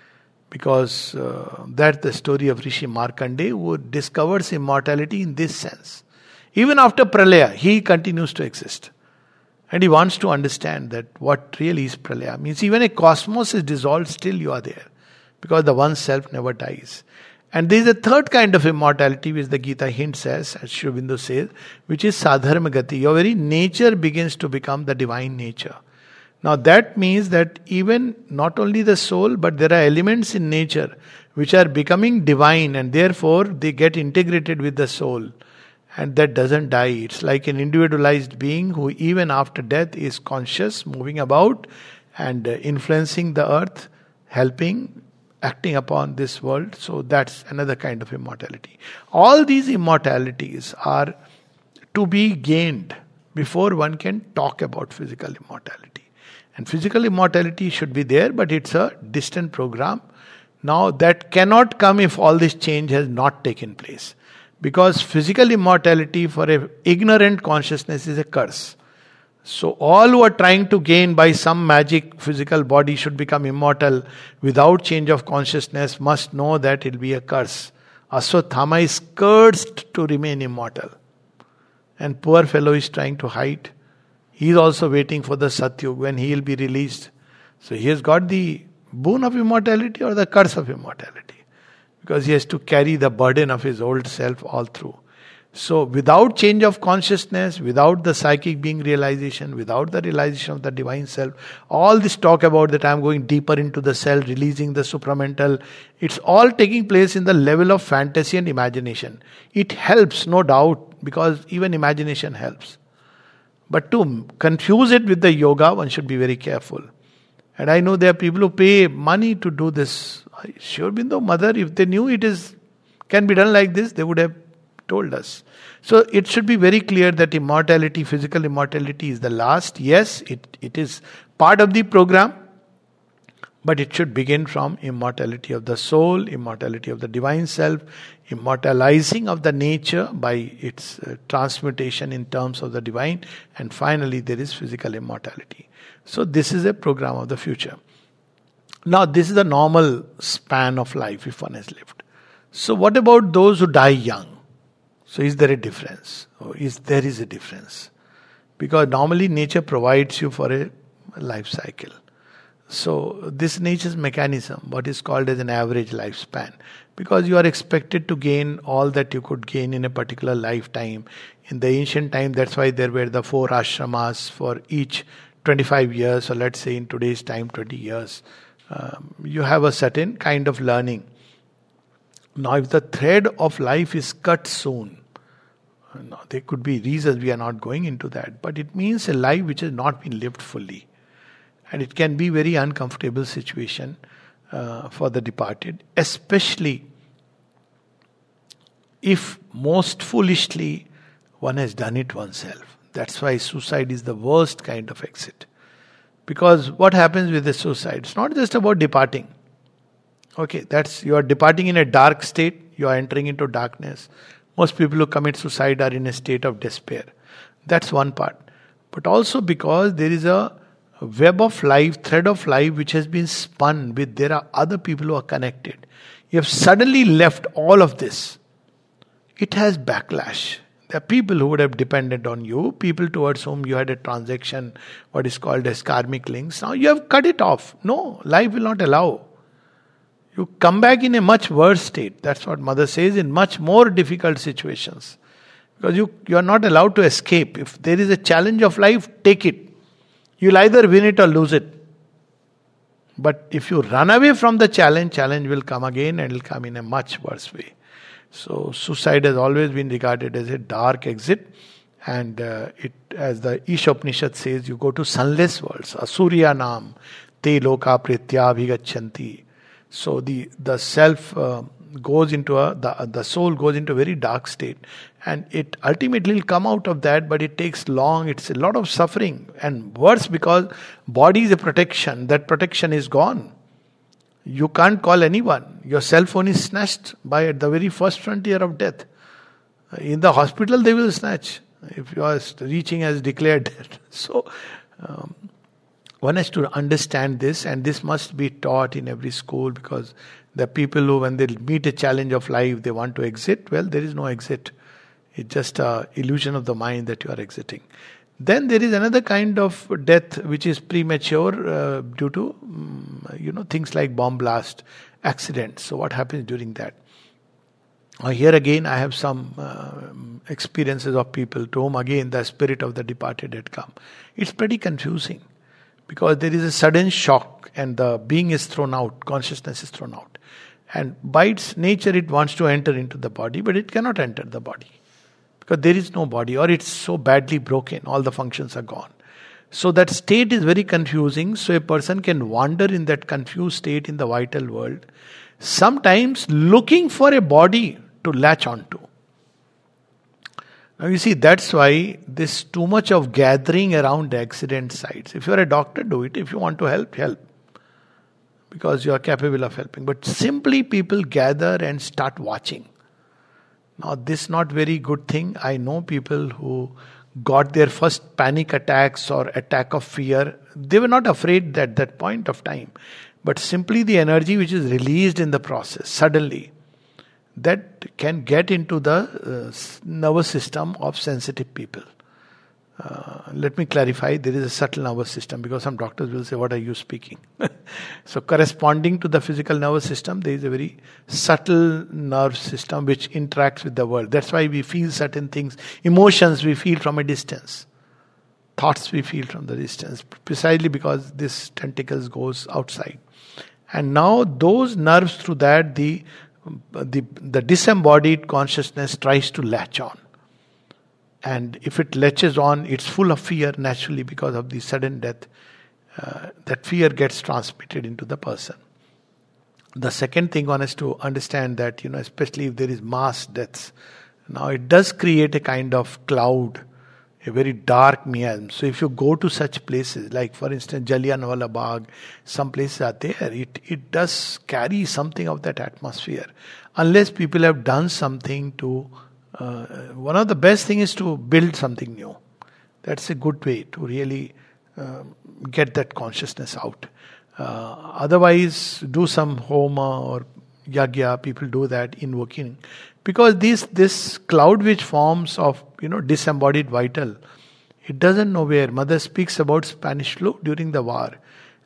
Because that's the story of Rishi Markandeya, who discovers immortality in this sense. Even after pralaya, he continues to exist. And he wants to understand that what really is pralaya. Means even a cosmos is dissolved, still you are there. Because the one self never dies. And there is a third kind of immortality which the Gita hints as Sri Aurobindo says, which is sadharma gati. Your very nature begins to become the divine nature. Now that means that even not only the soul, but there are elements in nature which are becoming divine, and therefore they get integrated with the soul. And that doesn't die. It's like an individualized being who even after death is conscious, moving about and influencing the earth, helping, acting upon this world. So that's another kind of immortality. All these immortalities are to be gained before one can talk about physical immortality. And physical immortality should be there, but it's a distant program. Now that cannot come if all this change has not taken place. Because physical immortality for an ignorant consciousness is a curse. So all who are trying to gain by some magic physical body should become immortal without change of consciousness must know that it will be a curse. Aswathama is cursed to remain immortal. And poor fellow is trying to hide. He is also waiting for the Satyug when he will be released. So he has got the boon of immortality or the curse of immortality. Because he has to carry the burden of his old self all through. So without change of consciousness, without the psychic being realization, without the realization of the divine self, all this talk about that I am going deeper into the self, releasing the supramental, it's all taking place in the level of fantasy and imagination. It helps, no doubt, because even imagination helps. But to confuse it with the yoga, one should be very careful. And I know there are people who pay money to do this. Sri Aurobindo mother, if they knew can be done like this, they would have told us. So it should be very clear that immortality, physical immortality is the last. Yes, it is part of the program, but it should begin from immortality of the soul, immortality of the divine self, immortalizing of the nature by its transmutation in terms of the divine, and finally there is physical immortality. So this is a program of the future. Now this is the normal span of life if one has lived. So what about those who die young? So is there a difference? There is a difference. Because normally nature provides you for a life cycle. So this nature's mechanism, what is called as an average lifespan, because you are expected to gain all that you could gain in a particular lifetime. In the ancient time, that's why there were the 4 ashramas for each 25 years, or let's say in today's time 20 years. You have a certain kind of learning. Now if the thread of life is cut soon, now, there could be reasons, we are not going into that, but it means a life which has not been lived fully. And it can be very uncomfortable situation for the departed, especially if most foolishly one has done it oneself. That's why suicide is the worst kind of exit. Because what happens with the suicide? It's not just about departing. Okay, you are departing in a dark state, you are entering into darkness. Most people who commit suicide are in a state of despair. That's one part. But also because there is a web of life, thread of life which has been spun with, there are other people who are connected. You have suddenly left all of this. It has backlash. There are people who would have depended on you, people towards whom you had a transaction, what is called as karmic links. Now you have cut it off. No, life will not allow. You come back in a much worse state. That's what Mother says, in much more difficult situations. Because you are not allowed to escape. If there is a challenge of life, take it. You'll either win it or lose it. But if you run away from the challenge will come again, and it will come in a much worse way. So suicide has always been regarded as a dark exit. And it, as the Ishopanishad says, you go to sunless worlds. Asurya nam te loka pritya bhigachanti. So the self goes into the soul goes into a very dark state, and it ultimately will come out of that, but it takes long. It's a lot of suffering, and worse because body is a protection. That protection is gone. You can't call anyone. Your cell phone is snatched by at the very first frontier of death. In the hospital, they will snatch if you are reaching as declared dead. So. One has to understand this, and this must be taught in every school, because the people who, when they meet a challenge of life, they want to exit. Well, there is no exit. It's just an illusion of the mind that you are exiting. Then there is another kind of death which is premature due to, things like bomb blast, accidents. So what happens during that? Here again, I have some experiences of people to whom again the spirit of the departed had come. It's pretty confusing. Because there is a sudden shock and the being is thrown out, consciousness is thrown out. And by its nature it wants to enter into the body, but it cannot enter the body. Because there is no body, or it's so badly broken, all the functions are gone. So that state is very confusing, so a person can wander in that confused state in the vital world, sometimes looking for a body to latch onto. Now you see, that's why this too much of gathering around the accident sites. If you are a doctor, do it. If you want to help. Because you are capable of helping. But simply people gather and start watching. Now this is not very good thing. I know people who got their first panic attacks or attack of fear. They were not afraid at that point of time. But simply the energy which is released in the process, suddenly, that can get into the nervous system of sensitive people. Let me clarify, there is a subtle nervous system, because some doctors will say, what are you speaking? So corresponding to the physical nervous system, there is a very subtle nerve system which interacts with the world. That's why we feel certain things. Emotions we feel from a distance. Thoughts we feel from the distance. Precisely because this tentacles goes outside. And now those nerves, through that, the disembodied consciousness tries to latch on. And if it latches on, it's full of fear naturally because of the sudden death. That fear gets transmitted into the person. The second thing one has to understand that, especially if there is mass deaths, now it does create a kind of cloud, a very dark miasm. So if you go to such places, like for instance Jallianwala Bagh, some places are there, it does carry something of that atmosphere. Unless people have done something to, one of the best thing is to build something new. That's a good way to really get that consciousness out. Otherwise, do some homa or yagya, people do that, invoking. Because this cloud which forms of, disembodied vital, it doesn't know where. Mother speaks about Spanish flu during the war.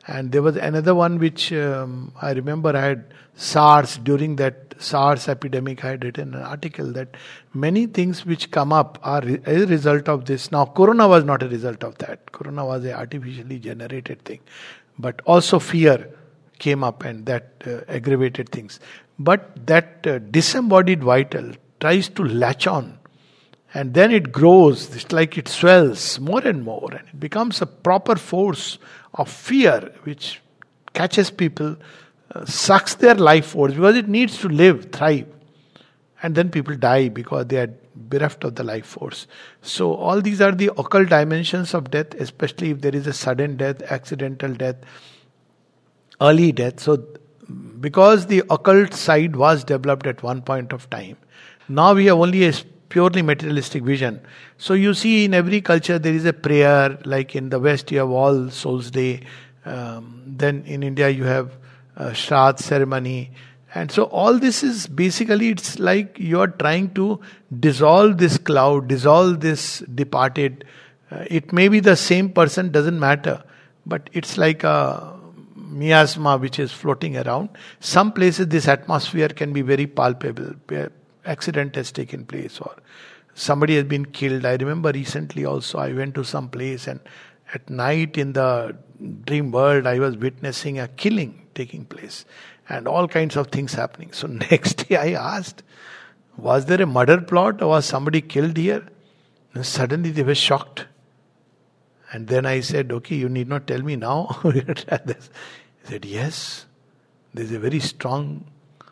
And there was another one which I remember I had SARS. During that SARS epidemic, I had written an article that many things which come up are a result of this. Now, Corona was not a result of that. Corona was an artificially generated thing. But also fear came up, and that aggravated things. But that disembodied vital tries to latch on, and then it grows. It's like it swells more and more, and it becomes a proper force of fear which catches people, sucks their life force, because it needs to live, thrive. And then people die because they are bereft of the life force. So all these are the occult dimensions of death, especially if there is a sudden death, accidental death, early death. So because the occult side was developed at one point of time, now we have only a purely materialistic vision. So you see in every culture there is a prayer, like in the West you have All Souls Day, then in India you have Shraddh ceremony. And so all this is basically, it's like you are trying to dissolve this cloud, dissolve this departed. It may be the same person, doesn't matter. But it's like a miasma which is floating around. Some places this atmosphere can be very palpable. Accident has taken place or somebody has been killed. I remember recently also I went to some place, and at night in the dream world I was witnessing a killing taking place and all kinds of things happening. So next day I asked, was there a murder plot or was somebody killed here? And suddenly they were shocked. And then I said, okay, you need not tell me now. He said, yes, there's a very strong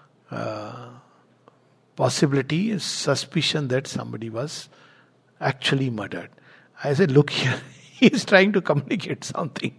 possibility, suspicion that somebody was actually murdered. I said, look here, he's trying to communicate something.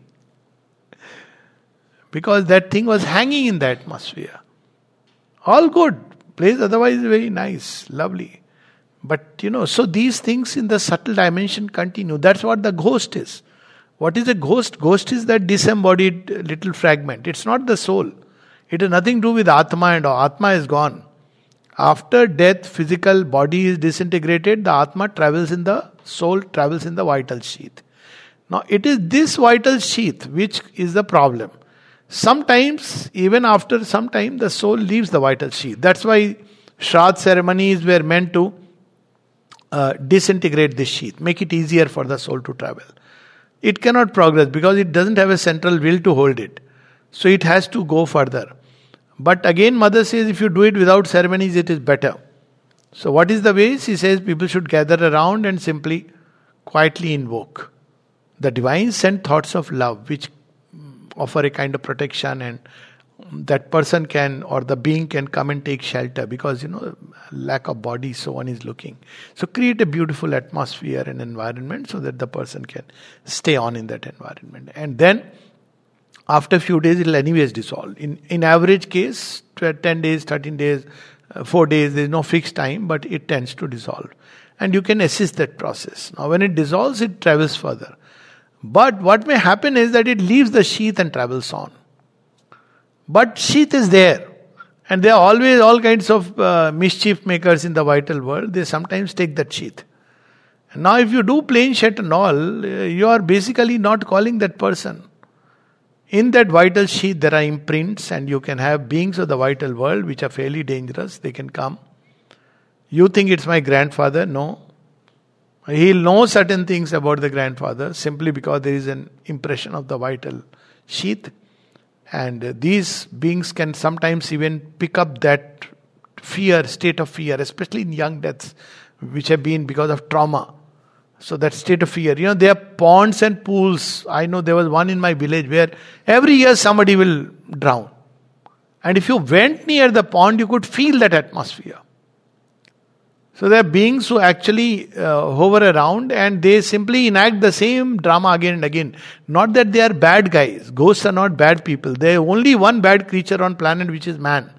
Because that thing was hanging in the atmosphere. All good. Place otherwise very nice, lovely. But so these things in the subtle dimension continue. That's what the ghost is. What is a ghost? Ghost is that disembodied little fragment. It's not the soul. It has nothing to do with Atma and all. Atma is gone. After death, physical body is disintegrated, the Atma travels in the soul, travels in the vital sheath. Now, it is this vital sheath which is the problem. Sometimes, even after some time, the soul leaves the vital sheath. That's why Shraddh ceremonies were meant to disintegrate this sheath, make it easier for the soul to travel. It cannot progress because it doesn't have a central will to hold it. So it has to go further. But again, Mother says if you do it without ceremonies, it is better. So what is the way? She says people should gather around and simply quietly invoke the divine sent thoughts of love, which offer a kind of protection, and that person can, or the being can come and take shelter because, lack of body, so one is looking. So create a beautiful atmosphere and environment so that the person can stay on in that environment. And then after a few days, it will anyways dissolve. In average case, 10 days, 13 days, 4 days, there is no fixed time, but it tends to dissolve. And you can assist that process. Now, when it dissolves, it travels further. But what may happen is that it leaves the sheath and travels on. But sheath is there. And there are always all kinds of mischief makers in the vital world. They sometimes take that sheath. And now, if you do plain shet and all, you are basically not calling that person. In that vital sheath, there are imprints, and you can have beings of the vital world which are fairly dangerous. They can come. You think it's my grandfather? No. He'll know certain things about the grandfather simply because there is an impression of the vital sheath. And these beings can sometimes even pick up that fear, state of fear, especially in young deaths, which have been because of trauma. So that state of fear, there are ponds and pools. I know there was one in my village where every year somebody will drown. And if you went near the pond, you could feel that atmosphere. So there are beings who actually hover around and they simply enact the same drama again and again. Not that they are bad guys. Ghosts are not bad people. There is only one bad creature on planet, which is man.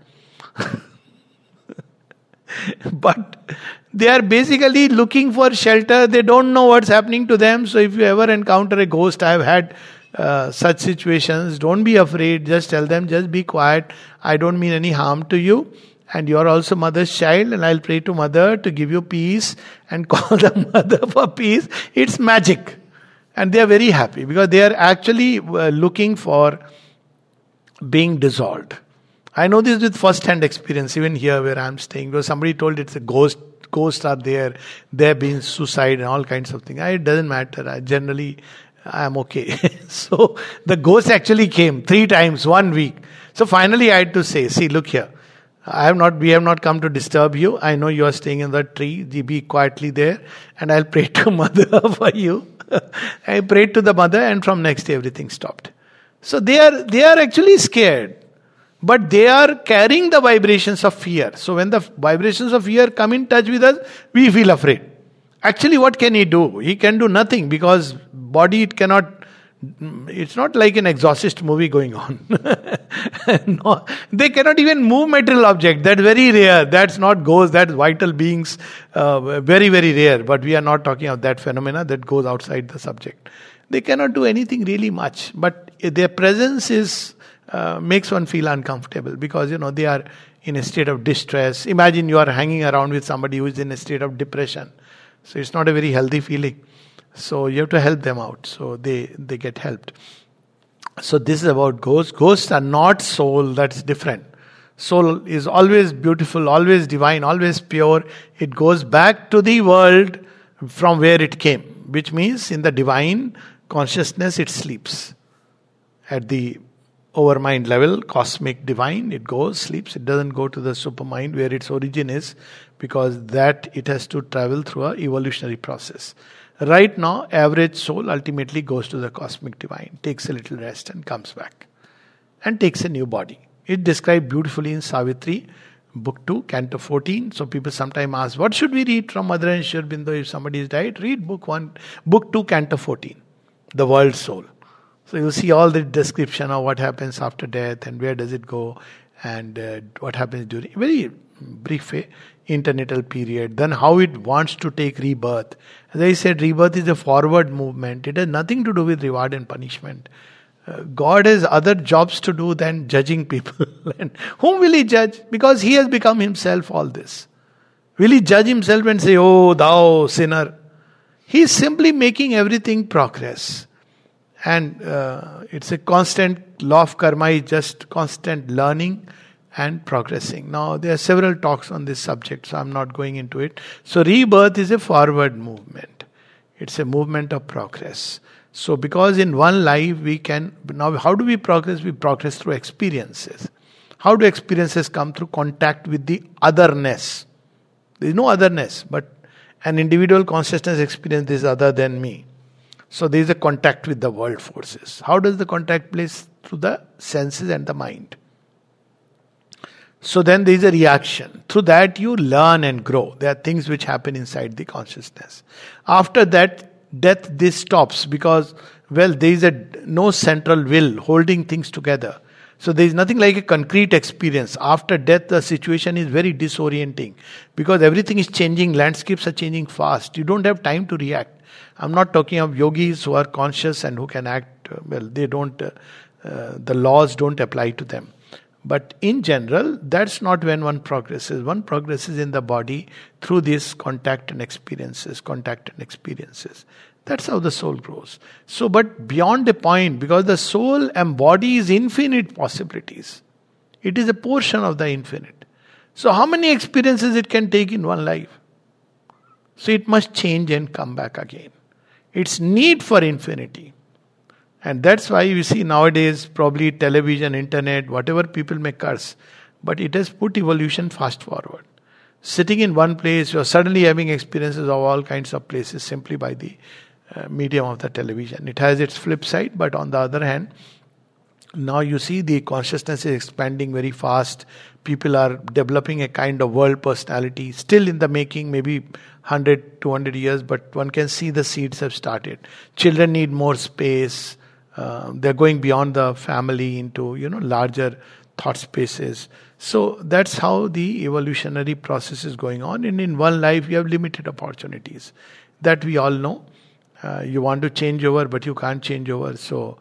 But they are basically looking for shelter. They don't know what's happening to them. So if you ever encounter a ghost, I have had such situations. Don't be afraid. Just tell them, just be quiet. I don't mean any harm to you. And you are also mother's child. And I'll pray to mother to give you peace. And call the mother for peace. It's magic. And they are very happy because they are actually looking for being dissolved. I know this with first-hand experience, even here where I'm staying, because somebody told it's a ghost. Ghosts are there. There been suicide and all kinds of things. It doesn't matter. I'm okay. So the ghost actually came 3 times, 1 week. So finally I had to say, see, look here. We have not come to disturb you. I know you are staying in the tree. Be quietly there. And I'll pray to Mother for you. I prayed to the mother, and from next day everything stopped. So they are actually scared. But they are carrying the vibrations of fear. So when the vibrations of fear come in touch with us, we feel afraid. Actually, what can he do? He can do nothing, because body it cannot. It's not like an exorcist movie going on. No, they cannot even move material object. That's very rare. That's not ghosts. That's vital beings. Very, very rare. But we are not talking of that phenomena that goes outside the subject. They cannot do anything really much. But their presence is makes one feel uncomfortable, because they are in a state of distress. Imagine you are hanging around with somebody who is in a state of depression. So it's not a very healthy feeling. So you have to help them out. So they get helped. So this is about ghosts. Ghosts are not soul. That's different. Soul is always beautiful, always divine, always pure. It goes back to the world from where it came, which means in the divine consciousness it sleeps. At the overmind level, cosmic divine, it goes, sleeps. It doesn't go to the supermind where its origin is, because that it has to travel through a evolutionary process. Right now, average soul ultimately goes to the cosmic divine, takes a little rest and comes back. And takes a new body. It described beautifully in Savitri, Book 2, Canto 14. So people sometimes ask, what should we read from Mother and Sri Aurobindo if somebody is died? Read Book 2, Canto 14, The World Soul. So you see all the description of what happens after death and where does it go, and what happens during very brief internatal period, then how it wants to take rebirth. As I said, rebirth is a forward movement. It has nothing to do with reward and punishment. God has other jobs to do than judging people. And whom will he judge? Because he has become himself all this. Will he judge himself and say, oh, thou sinner? He is simply making everything progress. And it's a constant law of karma, is just constant learning and progressing. Now, there are several talks on this subject, so I'm not going into it. So, rebirth is a forward movement. It's a movement of progress. So, because in one life we can... Now, how do we progress? We progress through experiences. How do experiences come? Through contact with the otherness. There is no otherness, but an individual consciousness experience is other than me. So there is a contact with the world forces. How does the contact place? Through the senses and the mind. So then there is a reaction. Through that you learn and grow. There are things which happen inside the consciousness. After that, death, this stops, because, there is no central will holding things together. So there is nothing like a concrete experience. After death, the situation is very disorienting, because everything is changing. Landscapes are changing fast. You don't have time to react. I'm not talking of yogis who are conscious and who can act. They don't, the laws don't apply to them. But in general, that's not when one progresses. One progresses in the body through this contact and experiences. That's how the soul grows. So, but beyond a point, because the soul embodies infinite possibilities. It is a portion of the infinite. So how many experiences it can take in one life? So it must change and come back again. Its need for infinity. And that's why you see nowadays probably television, internet, whatever people may curse, but it has put evolution fast forward. Sitting in one place, you're suddenly having experiences of all kinds of places simply by the medium of the television. It has its flip side, but on the other hand, now you see the consciousness is expanding very fast. People are developing a kind of world personality, still in the making, maybe 100, 200 years, but one can see the seeds have started. Children need more space. They're going beyond the family into, larger thought spaces. So that's how the evolutionary process is going on. And in one life, you have limited opportunities. That we all know. You want to change over, but you can't change over. So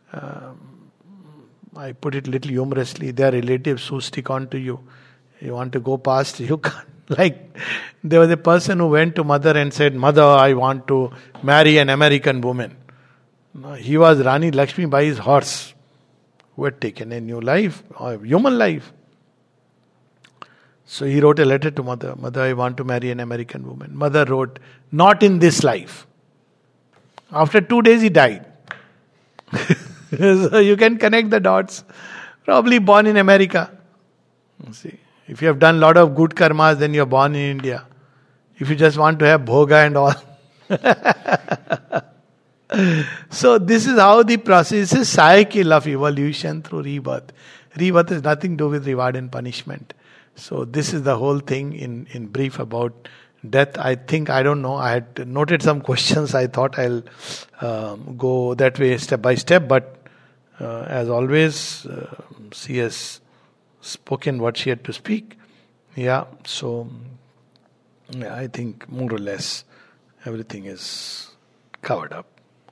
I put it a little humorously. There are relatives who stick on to you. You want to go past, you can't. Like, there was a person who went to mother and said, Mother, I want to marry an American woman. No, he was Rani Lakshmi Bai's horse who had taken a new life, a human life. So he wrote a letter to mother. Mother, I want to marry an American woman. Mother wrote, not in this life. After 2 days he died. So you can connect the dots. Probably born in America. See, if you have done a lot of good karmas, then you are born in India. If you just want to have bhoga and all. So this is how the process is, cycle of evolution through rebirth. Rebirth has nothing to do with reward and punishment. So this is the whole thing in brief about death. I think, I don't know, I had noted some questions. I thought I'll go that way step by step. But as always, she has spoken what she had to speak. Yeah, so I think more or less everything is covered up.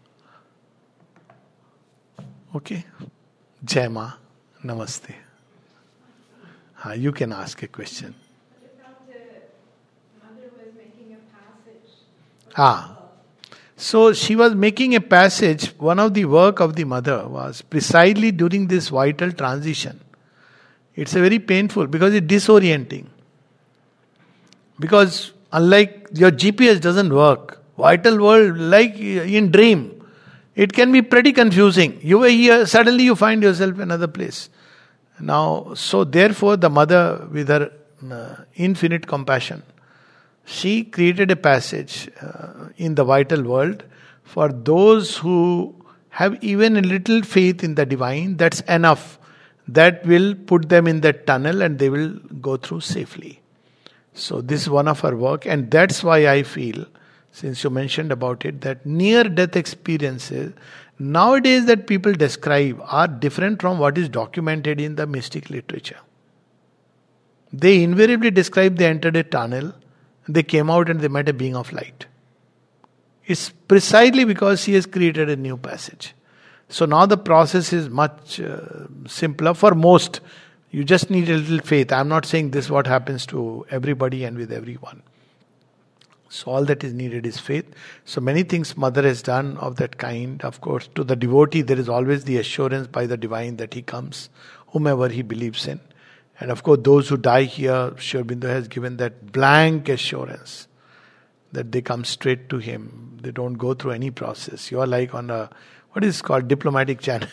Okay. Jai Ma. Namaste. You can ask a question. About the mother was making a passage. So she was making a passage. One of the work of the mother was precisely during this vital transition. It's a very painful because it's disorienting. Because unlike your GPS doesn't work, vital world, like in dream, it can be pretty confusing. You were here, suddenly you find yourself in another place. Now, so therefore the mother with her infinite compassion, she created a passage in the vital world for those who have even a little faith in the divine. That's enough. That will put them in that tunnel and they will go through safely. So this is one of her work, and that's why I feel, since you mentioned about it, that near-death experiences nowadays that people describe are different from what is documented in the mystic literature. They invariably describe they entered a tunnel, they came out and they met a being of light. It's precisely because she has created a new passage. So now the process is much simpler for most. You just need a little faith. I'm not saying this is what happens to everybody and with everyone. So all that is needed is faith. So many things Mother has done of that kind. Of course, to the devotee there is always the assurance by the divine that he comes, whomever he believes in. And of course those who die here, Sri Aurobindo has given that blank assurance that they come straight to him. They don't go through any process. You are like on a, what is called, diplomatic channel.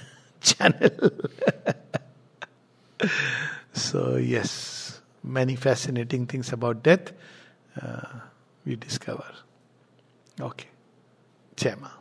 So yes, many fascinating things about death we discover. Okay. Jai Ma.